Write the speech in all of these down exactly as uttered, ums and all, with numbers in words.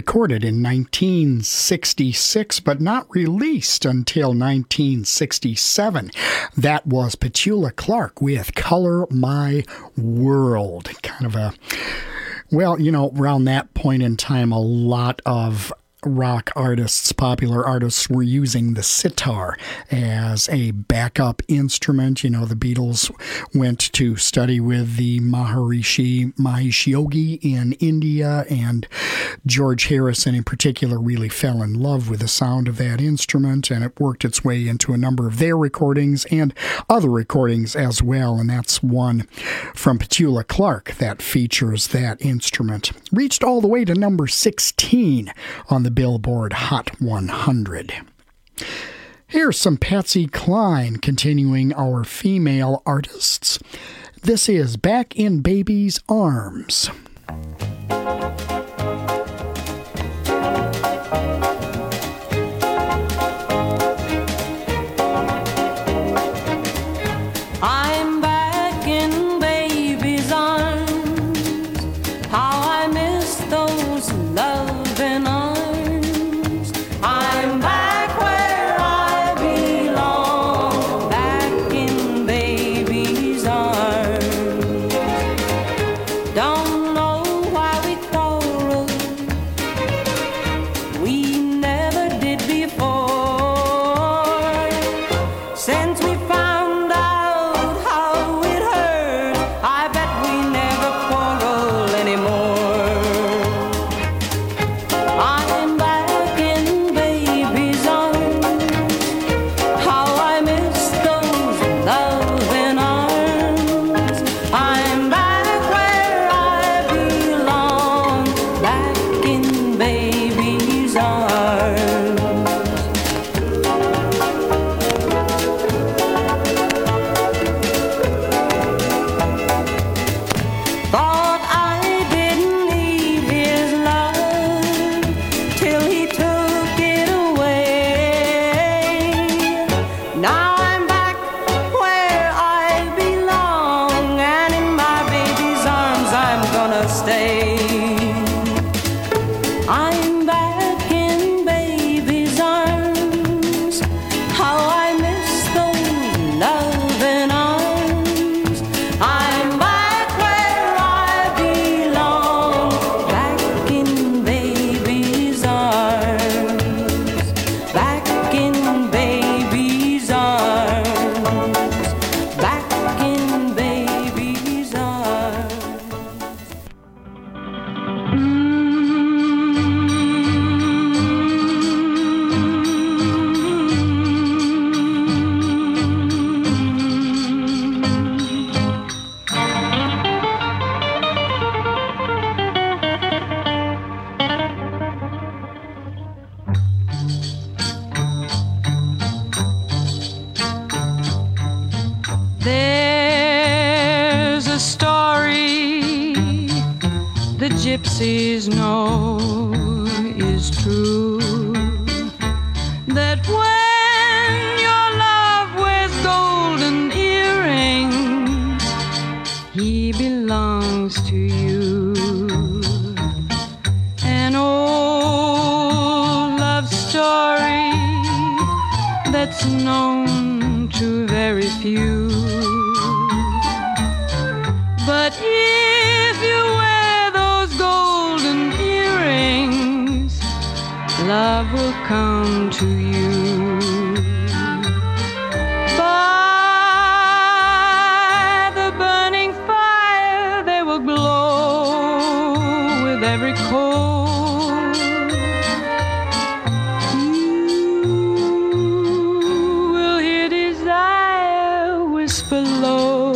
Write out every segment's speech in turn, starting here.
recorded in nineteen sixty-six, but not released until nineteen sixty-seven. That was Petula Clark with Color My World. Kind of a, well, you know, around that point in time, a lot of rock artists, popular artists, were using the sitar as a backup instrument. You know, the Beatles went to study with the Maharishi Mahesh Yogi in India, and George Harrison in particular really fell in love with the sound of that instrument, and it worked its way into a number of their recordings and other recordings as well, and that's one from Petula Clark that features that instrument. Reached all the way to number sixteen on the Billboard Hot one hundred. Here's some Patsy Cline continuing our female artists. This is Back in Baby's Arms. I'm back in baby's arms. How I miss those loving arms. I'm back where I belong, back in baby's arms. Don't know why we quarreled, we never did before. Since we found out how it hurt, I bet we never quarrel anymore. I'm back in baby's arms. How I miss those loving arms. I'm back where I belong, back in baby's arms. Thought I didn't need his love till he took it away. Now I'm back where I belong, and in my baby's arms I'm gonna stay. I'm back in baby's arms. How I miss those loving arms. I'm back where I belong, back in baby's arms. Back in baby's arms. Back in baby's arms. There's a story the gypsies know is true, that when your love wears golden earrings, he belongs to you. An old love story that's known to very few. But if you wear those golden earrings, love will come to you. By the burning fire, they will glow with every coal. You will hear desire whisper low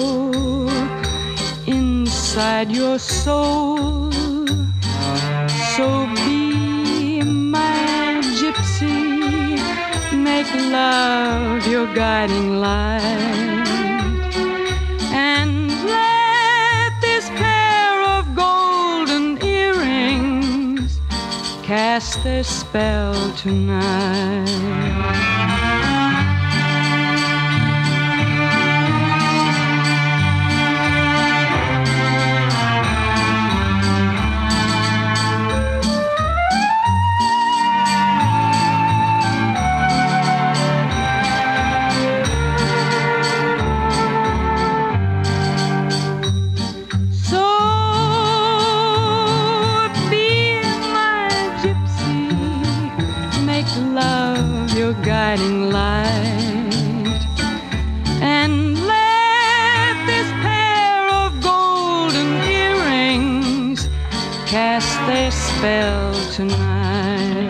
inside your soul. So be my gypsy, make love your guiding light, and let this pair of golden earrings cast their spell tonight. spell tonight.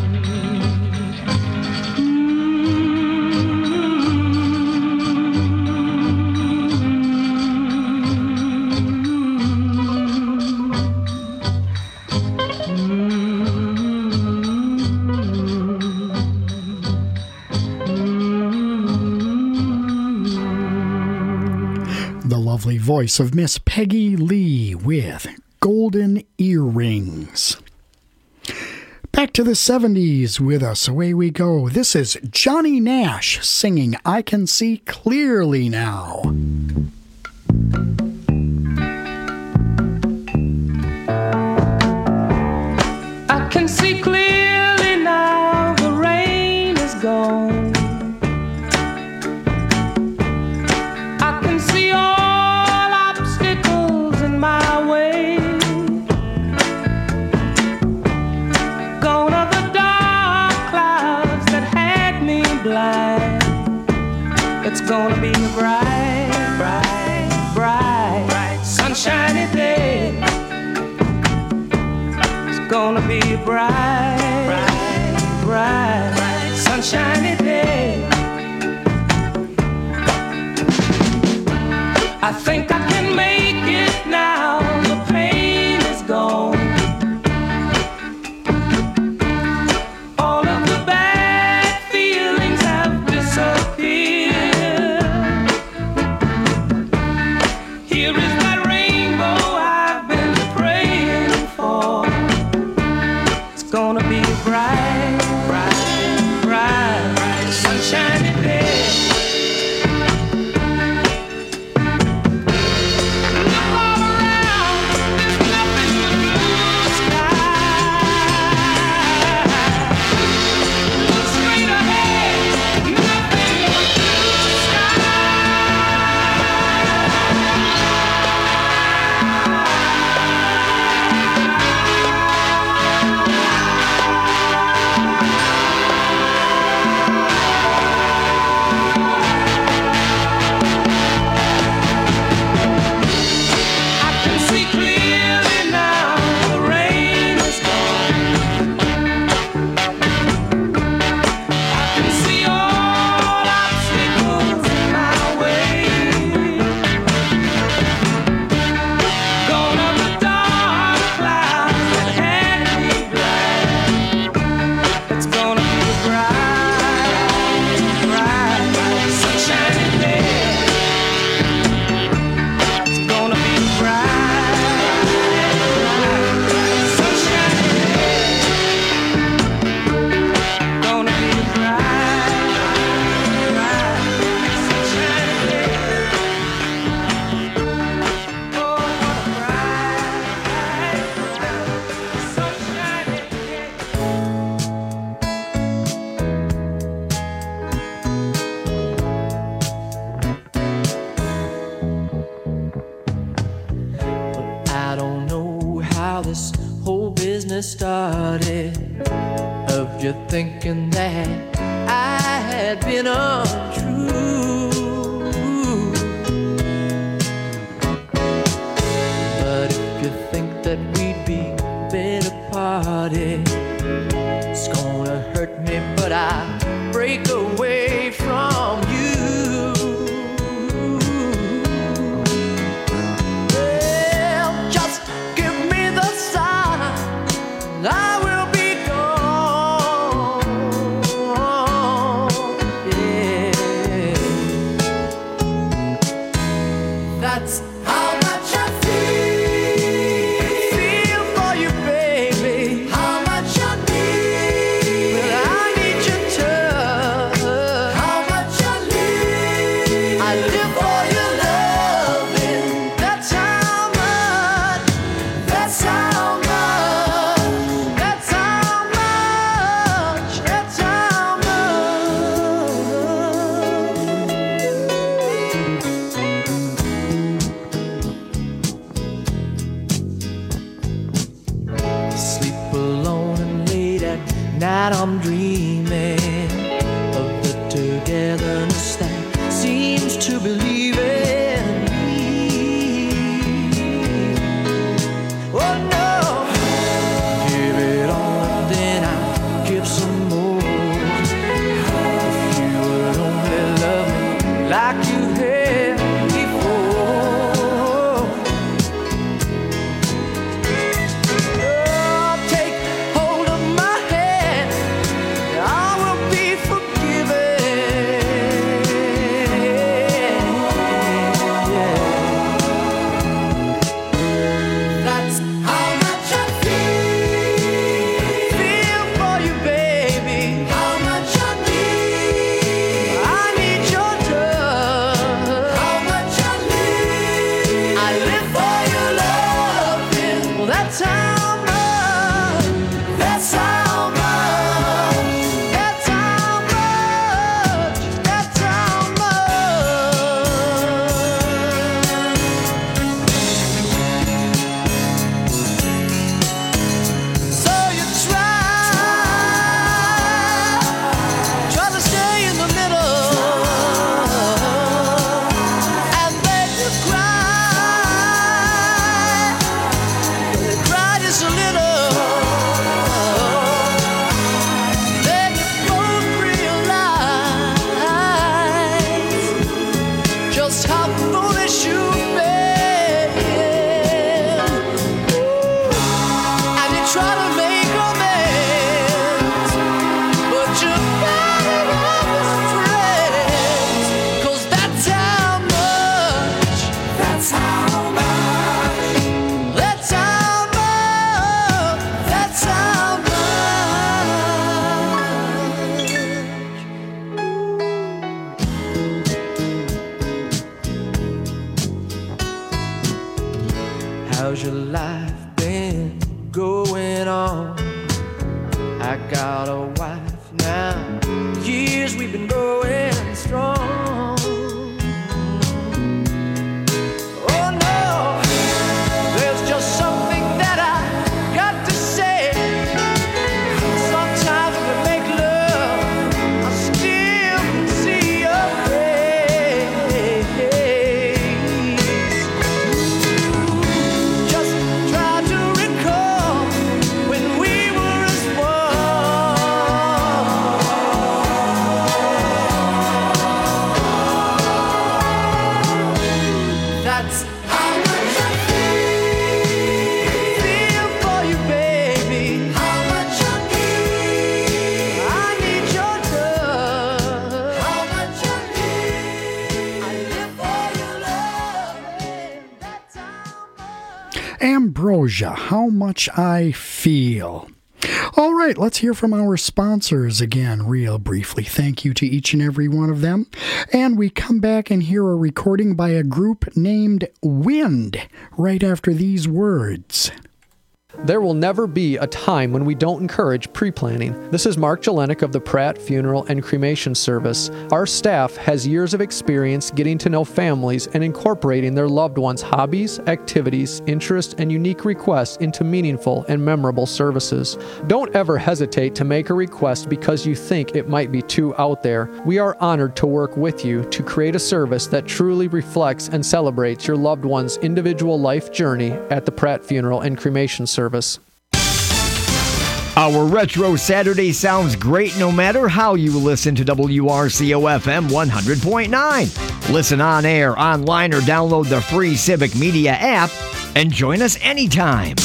Lovely voice of Miss Peggy Lee with Golden Earrings. Back to the seventies with us. Away we go. This is Johnny Nash singing I Can See Clearly Now. I can see clearly now, the rain is gone. I can see all my way. Gone are the dark clouds that had me blind. It's gonna be a bright, bright, bright, bright, sunshiny day. It's gonna be a bright, bright, bright, bright, sunshiny day. I think I can make it now, the pain is gone. All of the bad feelings have disappeared. Here is that rainbow I've been praying for. It's gonna be a bright, bright, bright, bright, sunshiny day. Started of you thinking that I had been untrue, but if you think that we'd be better parted, it's gonna hurt me, but I break away from you. Well, just give me the sign, I will be gone, yeah. That's how much I feel, feel for you, baby. How much I need, well, I need your touch. How much I live, I live for your loving. That's how much, that's how much. Night I'm dreaming of the togetherness that seems to be just how foolish you've been. And you try to make amends, but you're better off as friends. 'Cause that's how much, that's how much, that's how much, that's how much. How's your life been going on? I got a wife now. Years we've been going strong. Oh no, there's just something that I got to say. Sometimes when we make love, I still can see your face. Just try to recall when we were as one. That's how much I feel, feel for you, baby. How much I need, I need your love. How much I need, I live for your love. That's how much. Ambrosia, How Much I Feel. All right, let's hear from our sponsors again, real briefly. Thank you to each and every one of them. And we come back and hear a recording by a group named Wind right after these words. There will never be a time when we don't encourage pre-planning. This is Mark Jelenic of the Pratt Funeral and Cremation Service. Our staff has years of experience getting to know families and incorporating their loved ones' hobbies, activities, interests, and unique requests into meaningful and memorable services. Don't ever hesitate to make a request because you think it might be too out there. We are honored to work with you to create a service that truly reflects and celebrates your loved one's individual life journey at the Pratt Funeral and Cremation Service. Our Retro Saturday sounds great no matter how you listen to W R C O F M one hundred point nine. Listen on air, online, or download the free Civic Media app and join us anytime.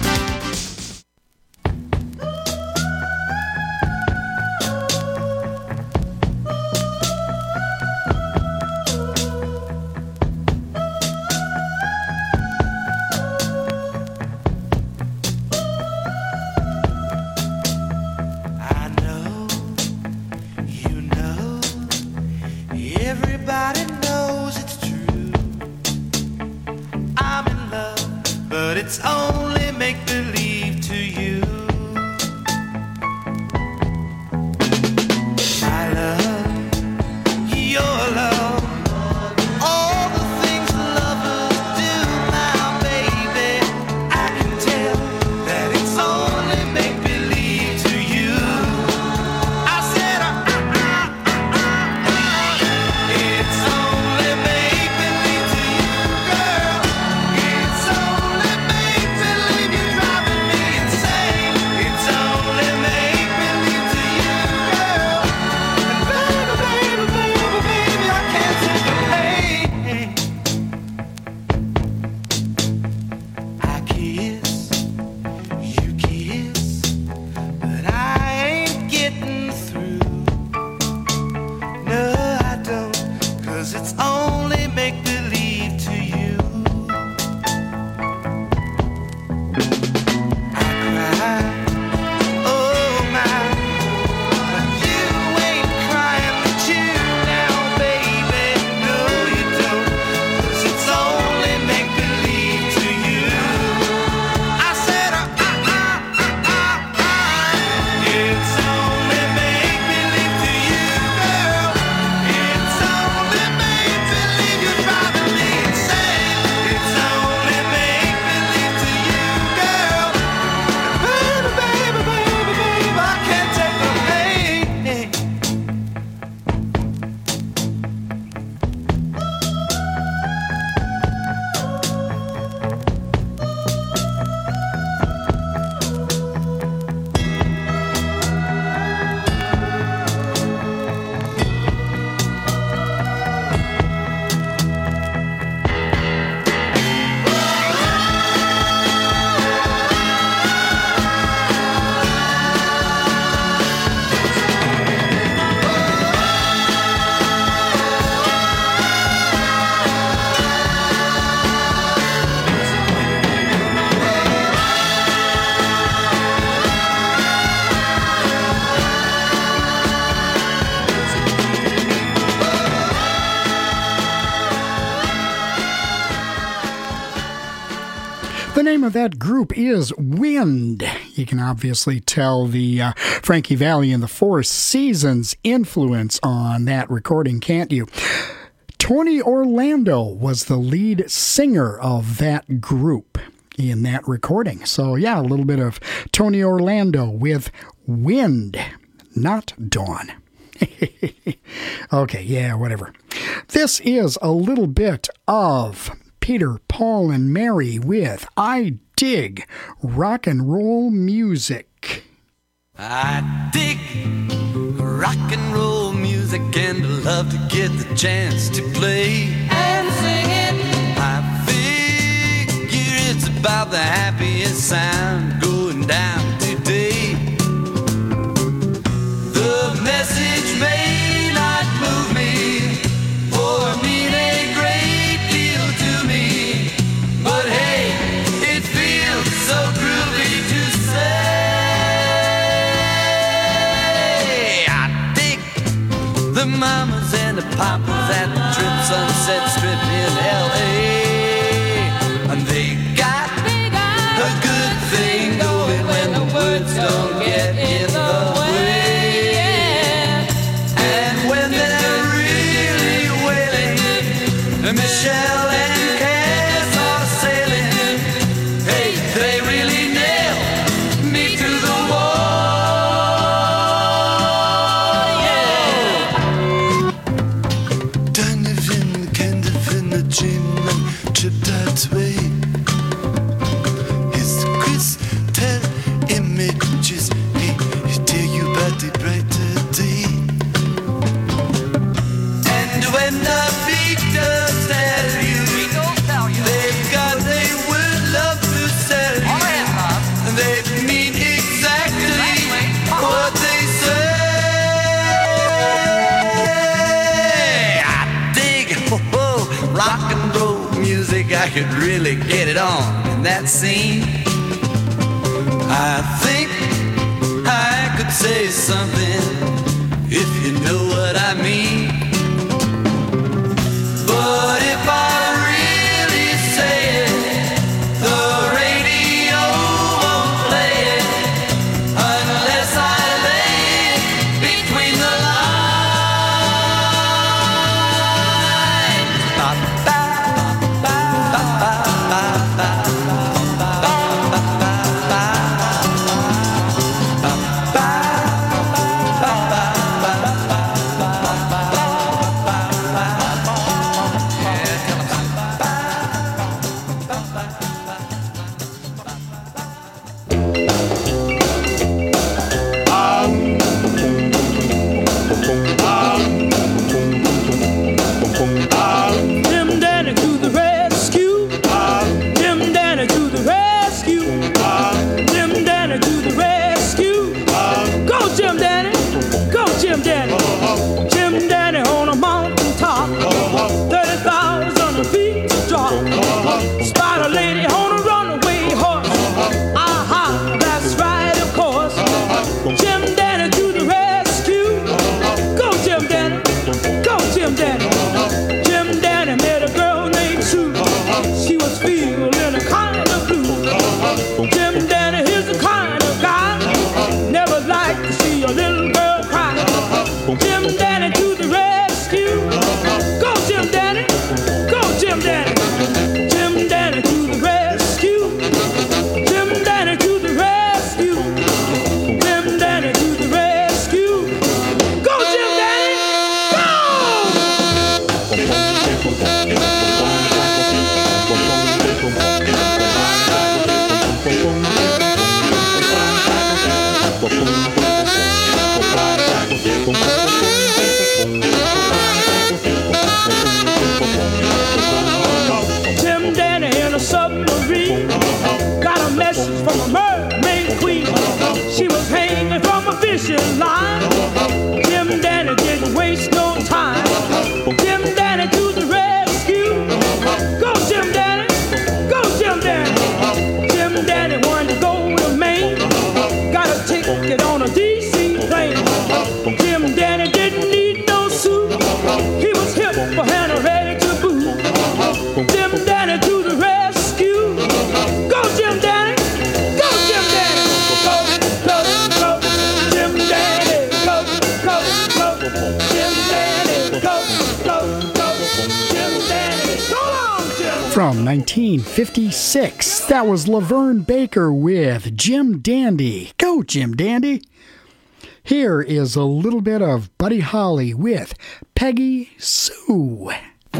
I know, you know, everybody knows it's true. I'm in love, but it's only make-believe to you. My love, your love, all the things lovers do now, baby. I can tell that it's only make-believe to you. I said, uh, uh, uh, uh, uh, it's only make-believe to you, girl. It's only make-believe, you're driving me insane. It's only make-believe to you, girl. And baby, baby, baby, baby, I can't take the pain. I kiss, you kiss, but I ain't getting through. No, I don't, 'cause it's only make-believe to you. I cry, oh my, but you ain't crying with you now, baby. No, you don't, 'cause it's only make-believe to you. I said, uh, uh, uh, uh, uh, uh. It's only make-believe to you, girl. It's only make-believe. The name of that group is Wind. You can obviously tell the uh, Frankie Valli and the Four Seasons influence on that recording, can't you? Tony Orlando was the lead singer of that group in that recording. So yeah, a little bit of Tony Orlando with Wind, not Dawn. Okay, yeah, whatever. This is a little bit of Peter, Paul, and Mary with I Dig Rock and Roll Music. I dig rock and roll music and love to get the chance to play and sing it. I figure it's about the happiest sound going down today. The message may not move me or mean a great deal to me, but hey, it feels so groovy to say. I dig the mamas and the papas at the Trip Sunset Strip in L A, and they got a good thing going when the words don't get in the way. And when they're really wailing, Michelle and Cass are sailing, hey, they really nail me to the wall, yeah. Kind of in, kind of in the dream and tripped that way. His crystal images, he, he tell you about the brighter day. And when the beat does tell you, they've got a word love to sell you, and they mean exactly what they say. I dig oh, oh, rock and roll music. I could really get it on in that scene. I think I could say something if you know what I mean. But if I really say it, the radio won't play it unless I lay it between the lines. Ba, ba, ba, ba, ba, ba, ba, ba, ba, Jim Danny to the rescue. Jim Danny to the rescue. Jim Danny to the rescue. Go Jim Danny. Go Jim Danny. Jim Danny on a mountain top. thirty thousand feet to drop. Spider lady on a runaway horse. Aha, that's right, of course. Jim Danny to the rescue. Go Jim Danny. Go Jim Danny. Jim Danny met a girl named Sue. She was feeling a kind of blue. Jim Danny is the kind of guy never liked to see a little girl cry. Jim Danny to the rescue. Go Jim Danny. Go Jim Danny. Jim Danny to the rescue. Jim Danny to the rescue. Jim Danny to the rescue. Go Jim Danny. Go! Jim Danny in a submarine got a message from a mermaid queen. She was hanging from a fishing line. Jim Danny didn't waste no time. Jim Danny to the rescue. Go Jim Danny. Go Jim Danny. Jim Danny wanted to go to Maine. Got a ticket on a D C plane. Jim Danny didn't need no suit. He was hip for hand ready to boot. Jim Danny to the rescue. Go From nineteen fifty-six, that was Laverne Baker with Jim Dandy. Go, Jim Dandy! Here is a little bit of Buddy Holly with Peggy Sue.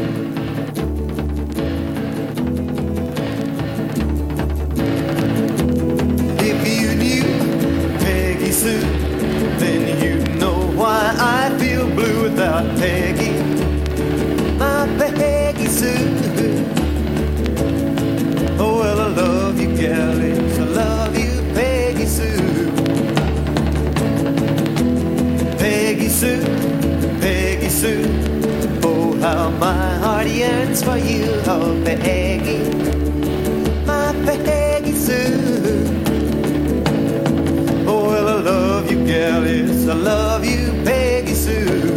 If you knew Peggy Sue, then you know why I feel blue without Peggy. My Peggy Sue. Oh, well, I love you, gal, yes, I love you, Peggy Sue. Peggy Sue, Peggy Sue. Oh, how my heart yearns for you, oh, Peggy. My Peggy Sue. Oh, well, I love you, gal, yes, I love you, Peggy Sue.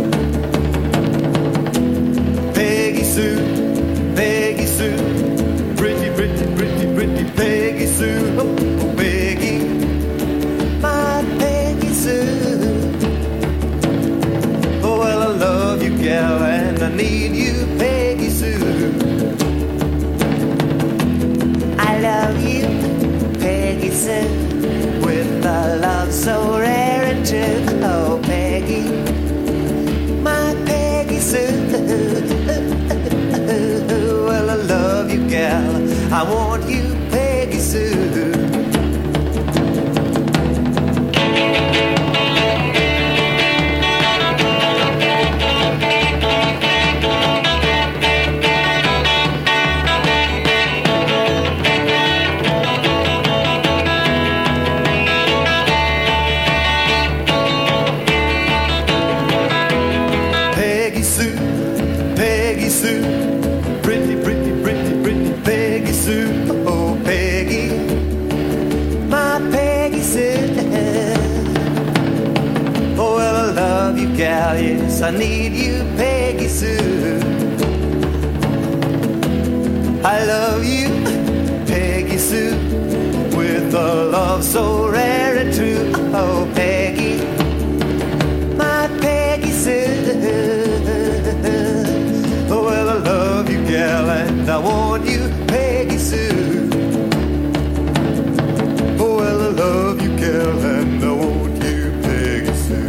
Peggy Sue, Peggy Sue. Pretty, pretty, pretty, pretty Peggy Sue. Oh, oh, Peggy, my Peggy Sue. Oh, well, I love you, gal, and I need you, Peggy Sue. I love you, Peggy Sue, with a love so rare and true. Oh, Peggy, my Peggy Sue. Well, I love you, gal, I want you, Peggy Sue. Peggy Sue, Peggy Sue, pretty, pretty, pretty, pretty Peggy Sue. Oh, Peggy, my Peggy Sue. Oh, well, I love you, gal, yes, I need you, Peggy Sue. I love you, Peggy Sue, with a love so rare and true. Oh, Peggy, my Peggy Sue. Oh, well, I love you, gal, and I want you, Peggy Sue. Oh, well, I love you, gal, and I want you, Peggy Sue.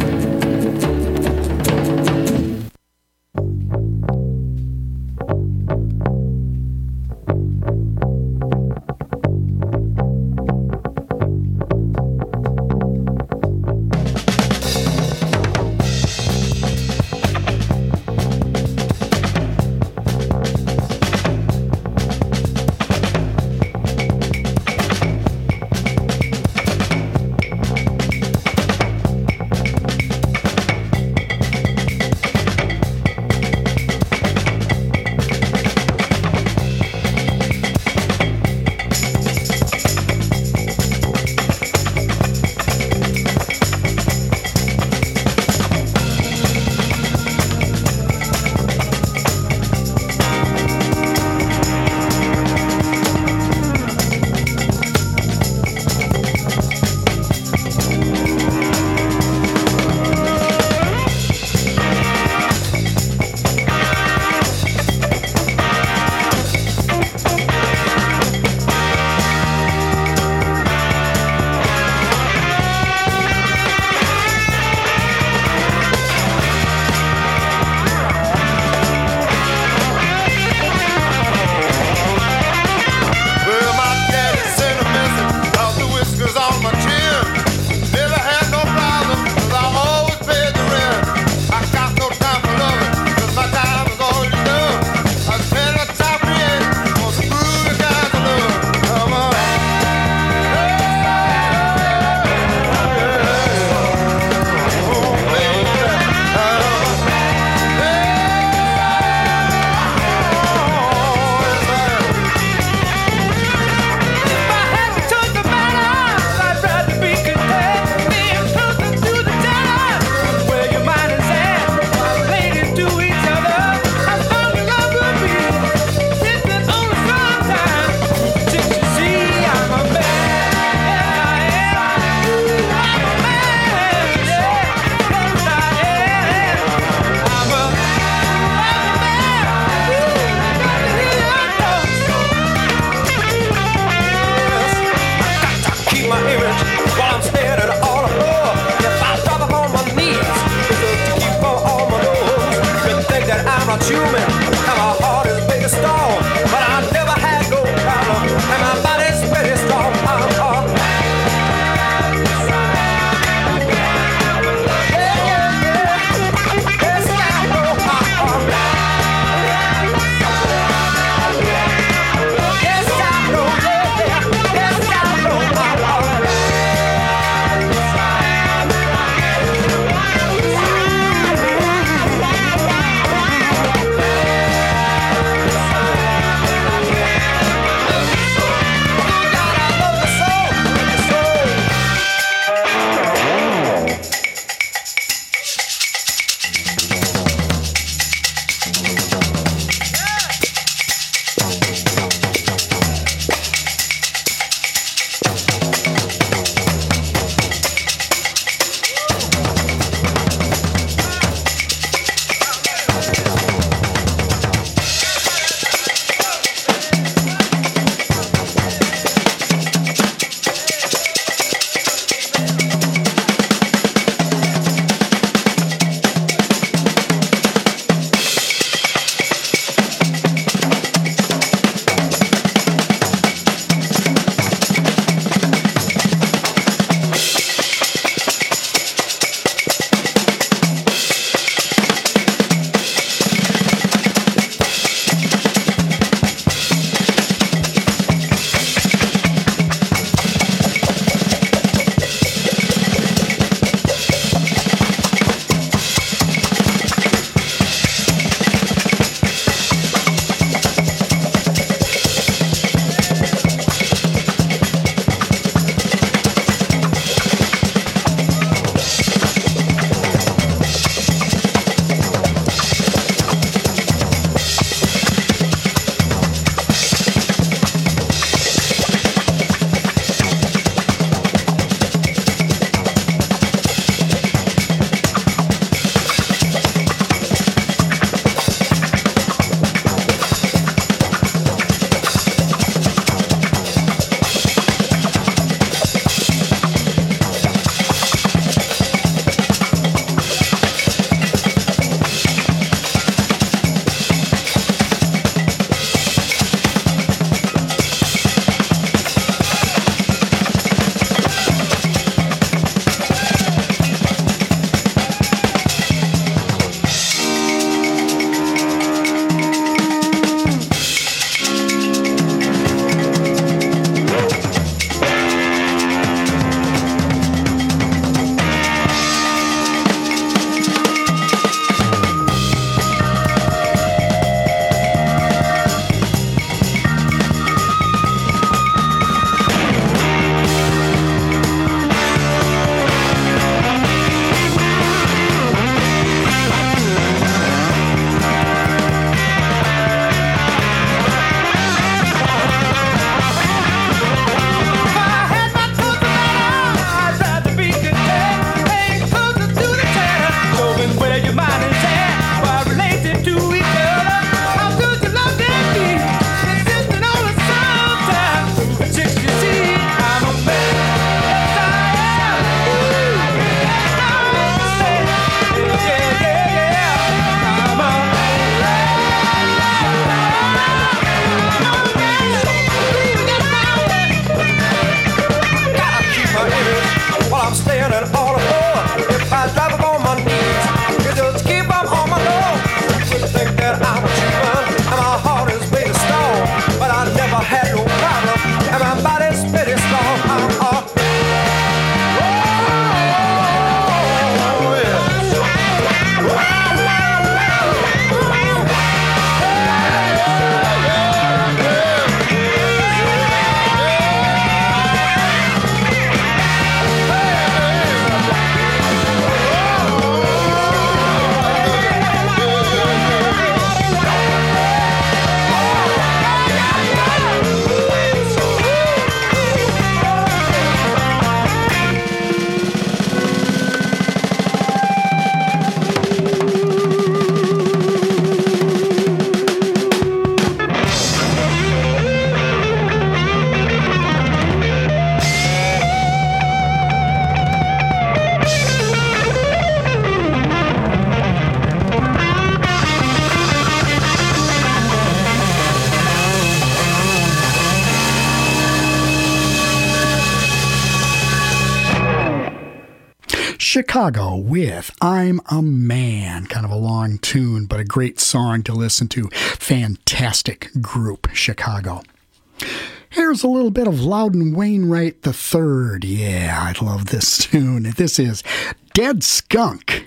Chicago with I'm a Man. Kind of a long tune, but a great song to listen to. Fantastic group, Chicago. Here's a little bit of Loudon Wainwright the third. Yeah, I love this tune. This is Dead Skunk.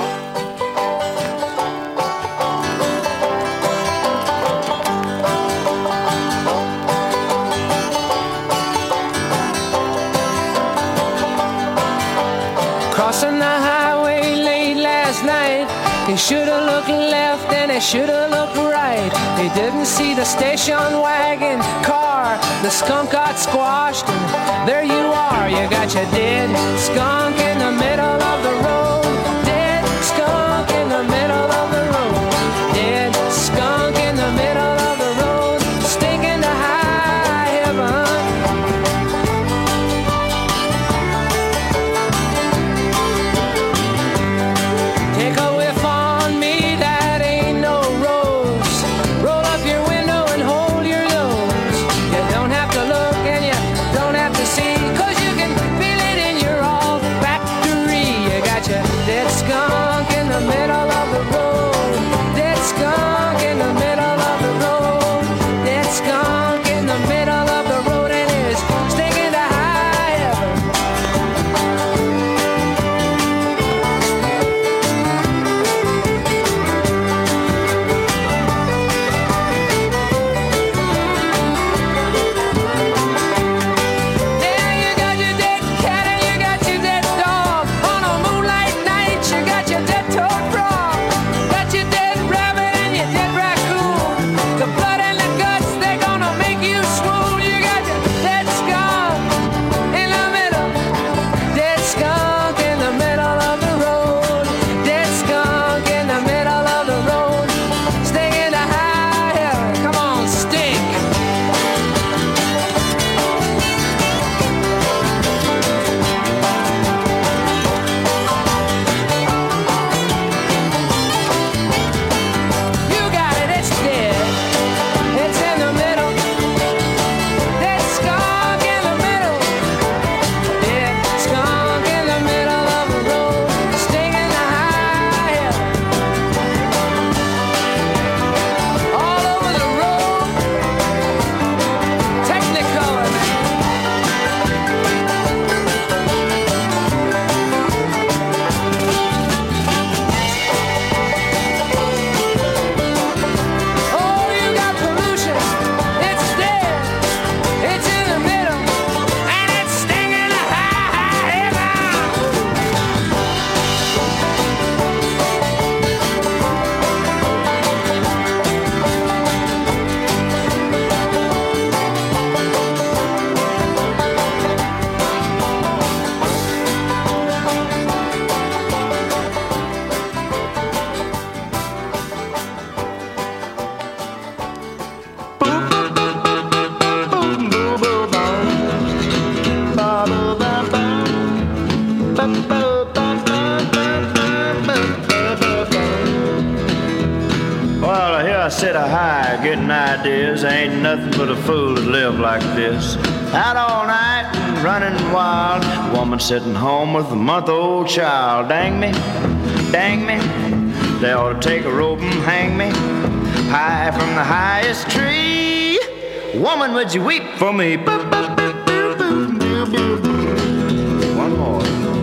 Crossing the highway late last night, he should've looked left and he should've looked right. He didn't see the station wagon car. The skunk got squashed and there you are. You got your dead skunk in the middle of the road. Dead skunk in the middle of the road. Dead skunk in the middle of the road. Stinking to high heaven. Take a whiff on me, that ain't no rose. Roll up your window and hold your nose. You don't have to look and you don't have to see, 'cause you can feel it in your olfactory. You got your dead skunk in the middle of the road. Dead skunk in the middle of the road. Dead skunk in the middle of the road, and it's stinking to high heaven. Yeah, you got your dead cat and you got your dead dog. On a moonlight night, you got your dead toad frog. Got your dead rabbit and your dead raccoon. The blood and the guts, they're gonna make you swoon. You got your dead skunk in the middle. Dead skunk in the middle of the road. Dead skunk in the middle of the road. Stinking to high heaven. Come on, stink. You got it, it's dead. It's in the middle. Dead skunk in the middle. Dead skunk in the middle of the road. Stinging to high heaven. All over the road. Technicolor, man. Oh, you got pollution. It's dead. It's in the middle. And it's stinging to high heaven. Well, here I sit a high, getting ideas. Ain't nothing but a fool to live like this. Out all night and running wild. Woman sitting home with a month-old child. Dang me, dang me. They ought to take a rope and hang me high from the highest tree. Woman, would you weep for me? One more.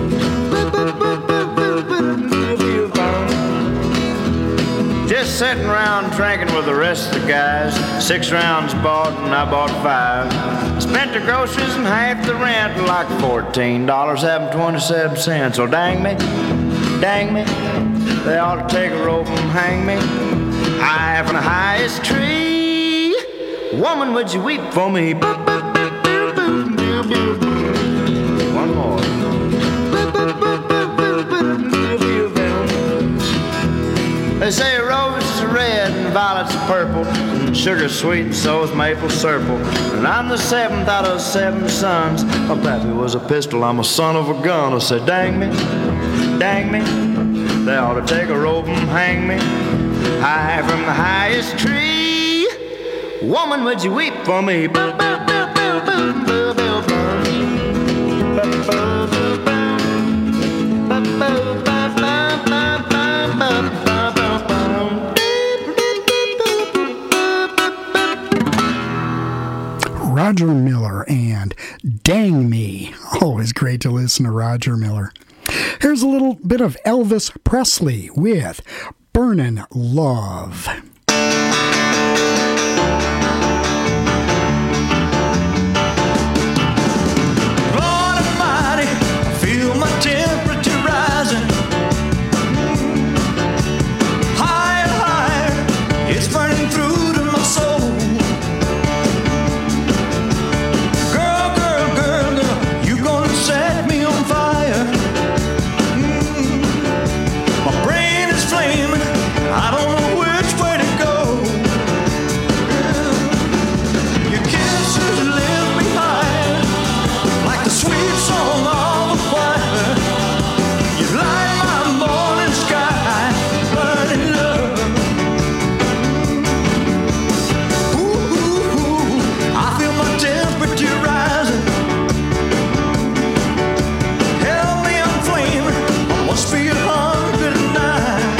Just sitting around drinking with the rest of the guys. Six rounds bought and I bought five. Spent the groceries and half the rent, like fourteen dollars having twenty-seven cents. So dang me, dang me. They ought to take a rope and hang me high from the highest tree. Woman, would you weep for me? One more. They say roses are red and violets are purple, and sugar sweet and so is maple syrup. And I'm the seventh out of seven sons. My pappy was a pistol, I'm a son of a gun. I said, dang me, dang me. They ought to take a rope and hang me high from the highest tree. Woman, would you weep for me? Roger Miller and Dang Me. Always great to listen to Roger Miller. Here's a little bit of Elvis Presley with Burnin' Love. Lord Almighty, I feel my temperature rising. Higher, higher, it's burning through to my soul. Girl, girl, girl, girl, you gonna set me on fire. Mm. My brain is flaming, I don't know which way to go. Your kisses lift me higher, like the sweet song of a choir. You light my morning sky, burning love. Ooh, ooh, ooh, I feel my temperature rising. Help me, I'm flaming, I must be a hundred and nine.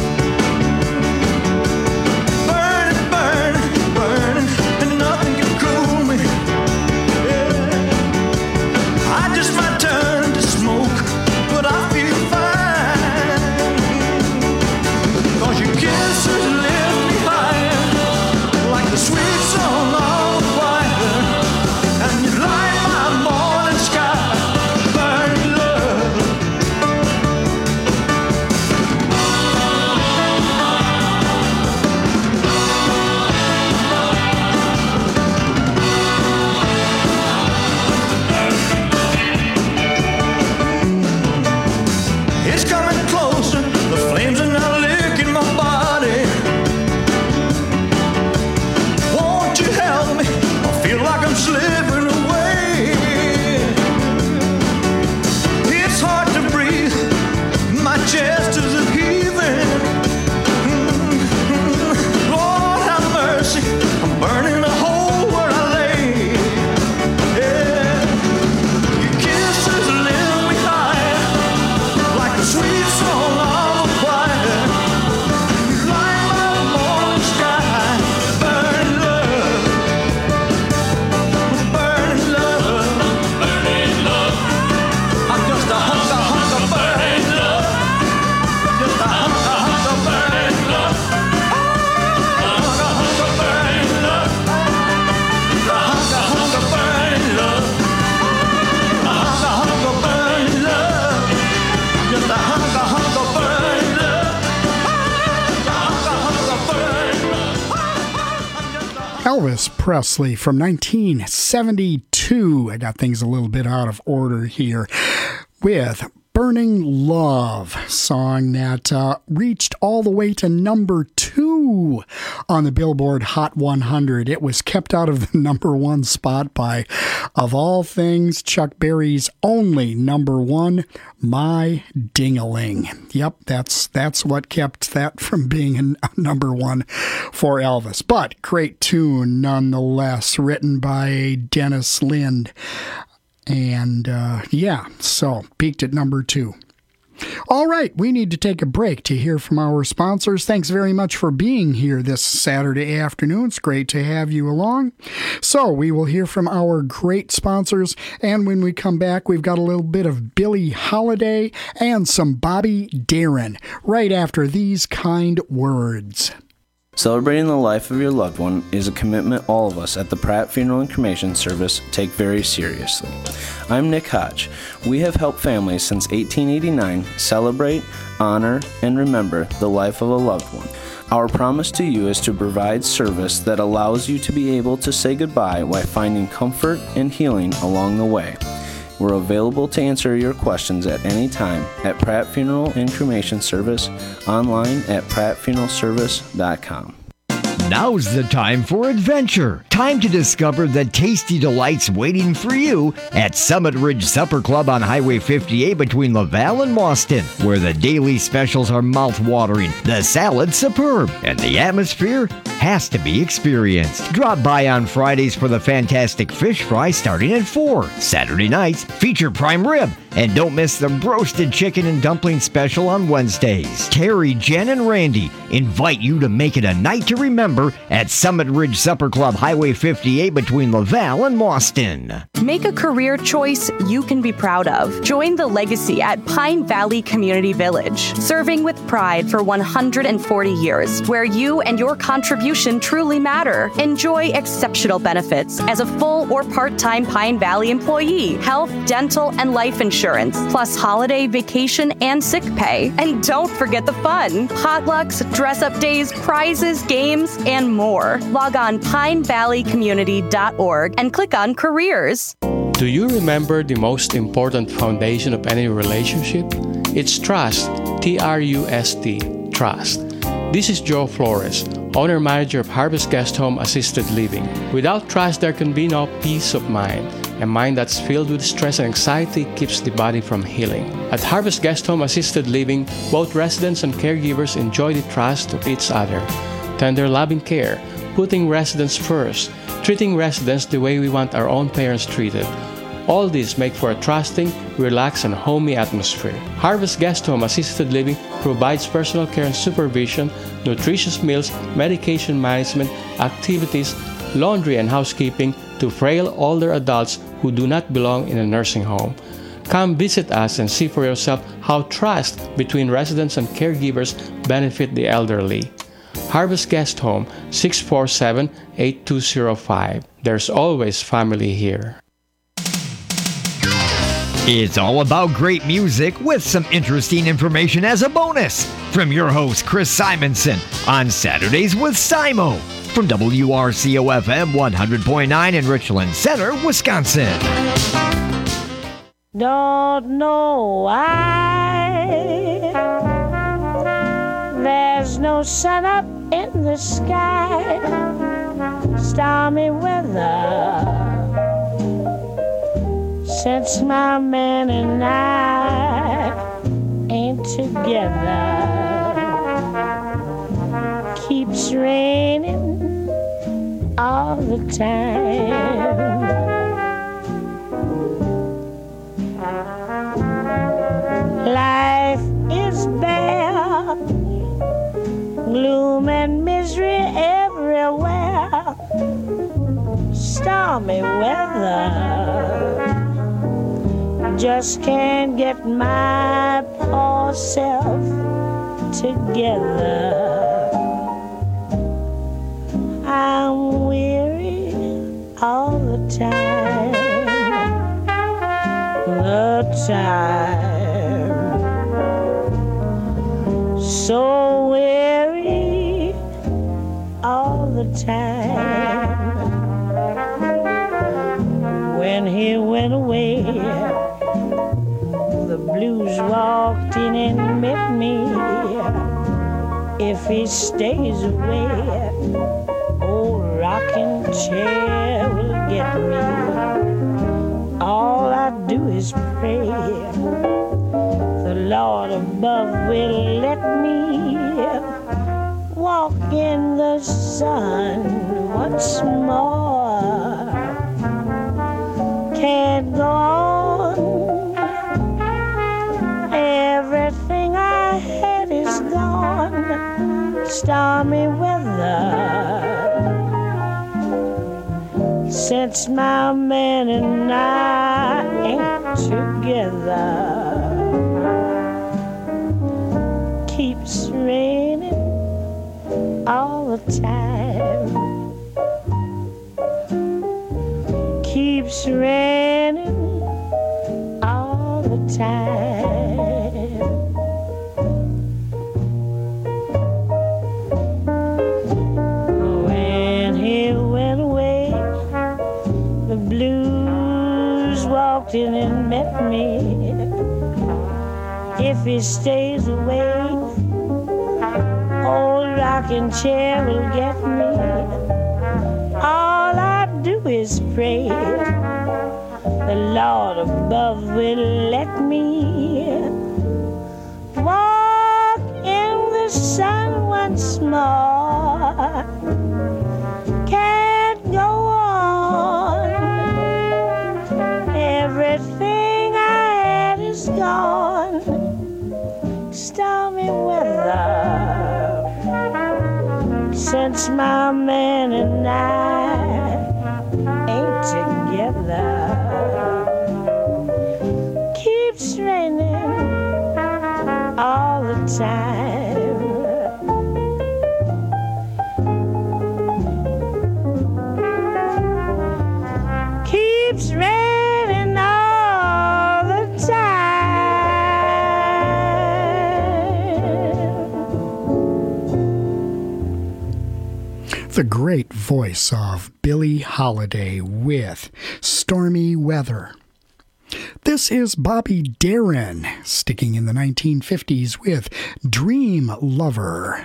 Burning, burning, burning, and nothing can cool me. Yeah. I just might turn to smoke, but I feel fine. Cause your kisses lift me higher, like the sweet song of a choir. And you light my morning sky, burning love. It's coming closer, the flames are now licking my body. Won't you help me? I feel like I'm slipping away. It's hard to breathe, my chest is a heaving. Mm, Lord have mercy, I'm burning a hole where I lay. Yeah. Your kisses lift me higher, like the sweet song of a choir. You light my morning sky, burning love, burning love, burning love. I'm just a hunk of hunk of burning love, just a hunk of hunk of burning love, a hunk of hunk of burning love, a hunk of hunk of burning love, a hunk of hunk of burning love. Just a hunk, a hunk of burning love. A hunk, a hunk of burning love. Elvis Presley from nineteen seventy-two. I got things a little bit out of order here with Burning Love, song that uh, reached all the way to number two on the Billboard Hot one hundred. It was kept out of the number one spot by, of all things, Chuck Berry's only number one, My Ding-a-Ling. Yep, that's that's what kept that from being a number one for Elvis. But great tune nonetheless, written by Dennis Lind. And, uh, yeah, so peaked at number two. All right, we need to take a break to hear from our sponsors. Thanks very much for being here this Saturday afternoon. It's great to have you along. So we will hear from our great sponsors, and when we come back, we've got a little bit of Billie Holiday and some Bobby Darin right after these kind words. Celebrating the life of your loved one is a commitment all of us at the Pratt Funeral and Cremation Service take very seriously. I'm Nick Hodge. We have helped families since eighteen eighty-nine celebrate, honor, and remember the life of a loved one. Our promise to you is to provide service that allows you to be able to say goodbye while finding comfort and healing along the way. We're available to answer your questions at any time at Pratt Funeral and Cremation Service, online at pratt funeral service dot com. Now's the time for adventure. Time to discover the tasty delights waiting for you at Summit Ridge Supper Club on Highway fifty-eight between Laval and Mauston, where the daily specials are mouth-watering, the salad superb, and the atmosphere has to be experienced. Drop by on Fridays for the fantastic fish fry starting at four. Saturday nights feature prime rib, And don't miss the roasted chicken and dumpling special on Wednesdays. Terry, Jen, and Randy invite you to make it a night to remember at Summit Ridge Supper Club, Highway fifty-eight between Laval and Mauston. Make a career choice you can be proud of. Join the legacy at Pine Valley Community Village, serving with pride for one hundred forty years, where you and your contribution truly matter. Enjoy exceptional benefits as a full or part-time Pine Valley employee, health, dental, and life insurance, plus holiday, vacation, and sick pay. And don't forget the fun. Potlucks, dress-up days, prizes, games, and more. Log on pine valley community dot org and click on Careers. Do you remember the most important foundation of any relationship? It's trust. T R U S T. Trust. This is Joe Flores, owner-manager of Harvest Guest Home Assisted Living. Without trust, there can be no peace of mind. A mind that's filled with stress and anxiety keeps the body from healing. At Harvest Guest Home Assisted Living, both residents and caregivers enjoy the trust of each other. Tender, loving care, putting residents first, treating residents the way we want our own parents treated. All this make for a trusting, relaxed, and homey atmosphere. Harvest Guest Home Assisted Living provides personal care and supervision, nutritious meals, medication management, activities, laundry and housekeeping to frail older adults who do not belong in a nursing home. Come visit us and see for yourself how trust between residents and caregivers benefit the elderly. Harvest Guest Home, six four seven, eight two zero five. There's always family here. It's all about great music with some interesting information as a bonus from your host, Chris Simonson, on Saturdays with Simo from W R C O F M one hundred point nine in Richland Center, Wisconsin. Don't know why there's no sun up in the sky, stormy weather. Since my man and I ain't together, keeps raining all the time. Life is bare, gloom and misery everywhere, stormy weather. Just can't get my poor self together. I'm weary all the time, the time, so weary all the time. When he went away, the blues walked in and met me. If he stays away, old rocking chair will get me. All I do is pray the Lord above will let me walk in the sun once more. Can't go on, everything I had is gone, stormy weather. Since my man and I ain't together, keeps raining all the time, keeps raining all the time. When he went away, the blues walked in and met me. If he stays away, old rocking chair will get me. All I do is pray the Lord above will let me walk in the sun once more. Can't go on, everything I had since my man and I ain't together. Keeps raining all the time. Keeps raining all the The great voice of Billie Holiday with Stormy Weather. This is Bobby Darin, sticking in the nineteen fifties with Dream Lover.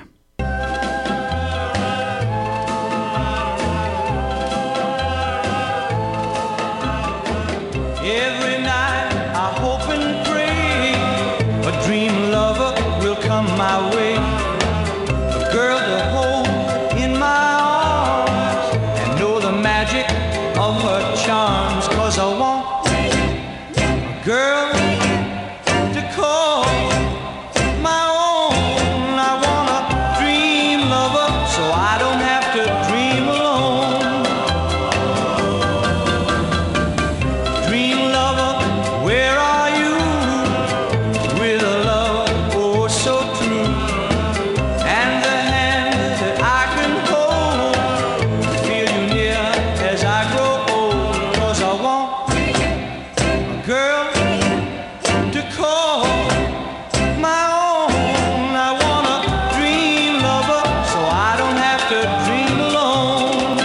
Every night I hope and pray a dream lover will come my way, a girl to hold in my arms and know the magic of her charms. 'Cause I want a girl to call my own. I want a dream lover so I don't have to dream alone. Dream lover, where are you? With a love oh so true, and the hand that I can hold, feel you near as I grow old. 'Cause I want a girl to call my own. I want a dream lover so I don't have to dream alone.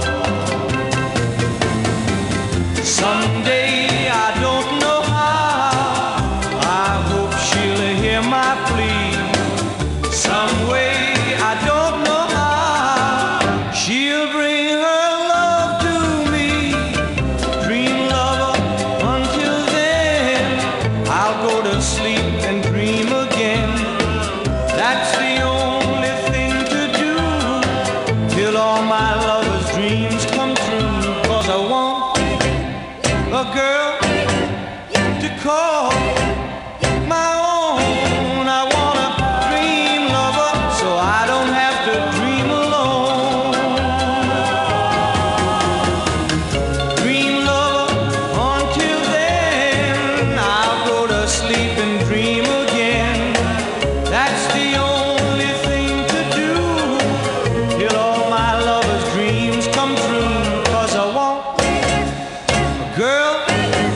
Someday, I don't know how, I hope she'll hear my plea. Some way, I don't know how, she'll bring her love to me. Dream lover, until then, I'll go to sleep and dream again. That's the only thing to do, till all my lover's dreams come true. 'Cause I want a girl to call my own. I want a dream lover so I don't have to dream alone. Dream lover, until then, I'll go to sleep and dream again. That's the only thing to do, till all my lover's dreams come true. 'Cause I want a girl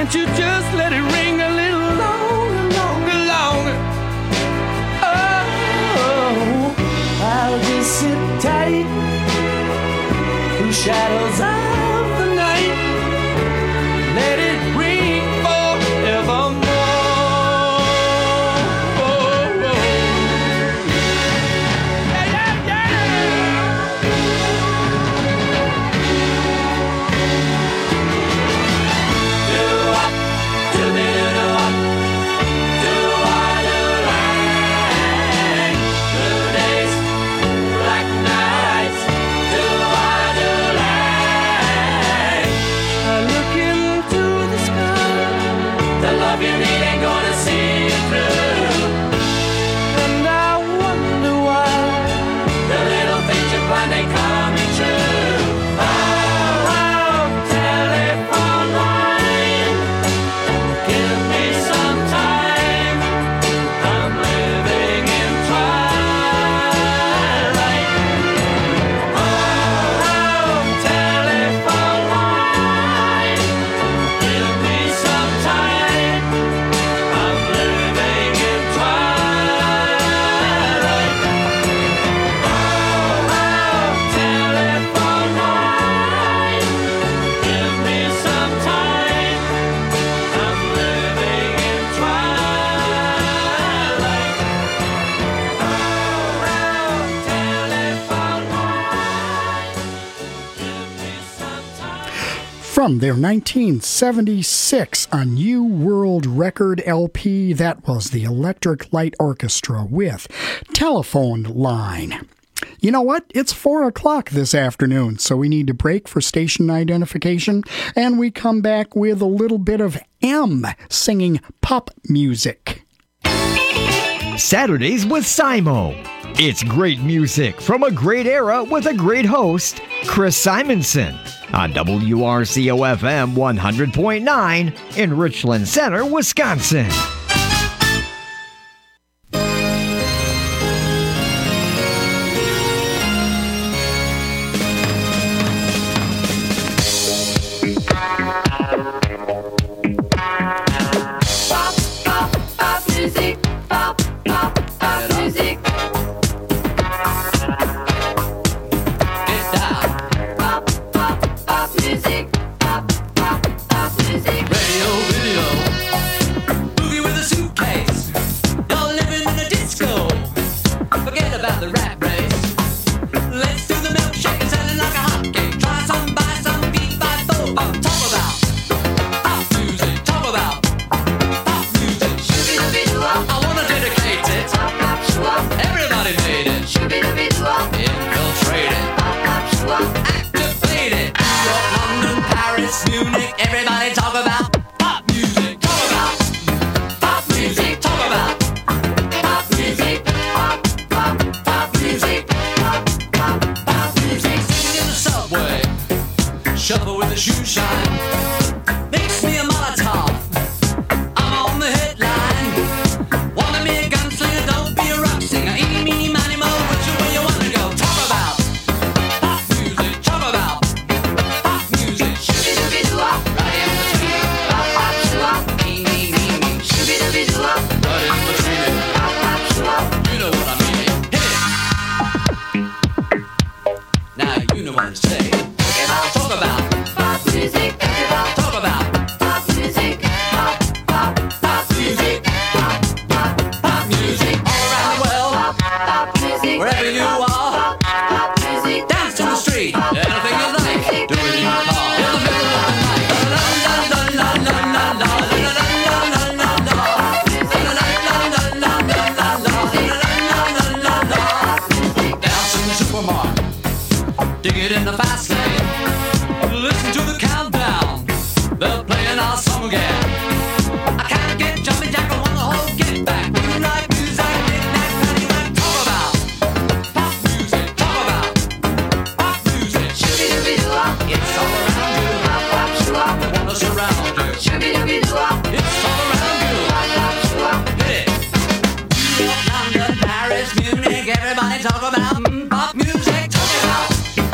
won't you just let it ring a little longer, longer, longer? Oh, I'll just sit tight through shadows of the night. Let it ring forevermore. From their nineteen seventy-six A New World Record L P, that was the Electric Light Orchestra with Telephone Line. You know what? It's four o'clock this afternoon, so we need to break for station identification, and we come back with a little bit of M singing pop music. Saturdays with Simo. It's great music from a great era with a great host, Chris Simonson, on W R C O F M one hundred point nine in Richland Center, Wisconsin.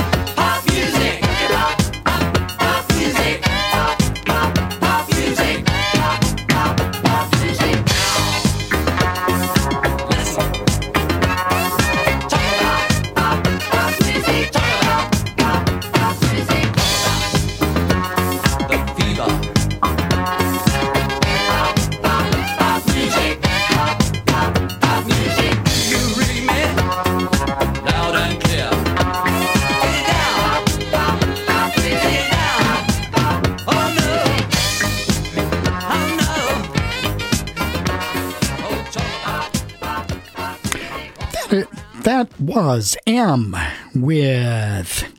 Pop music, pop music, pop, pop, pop music. That, that was M with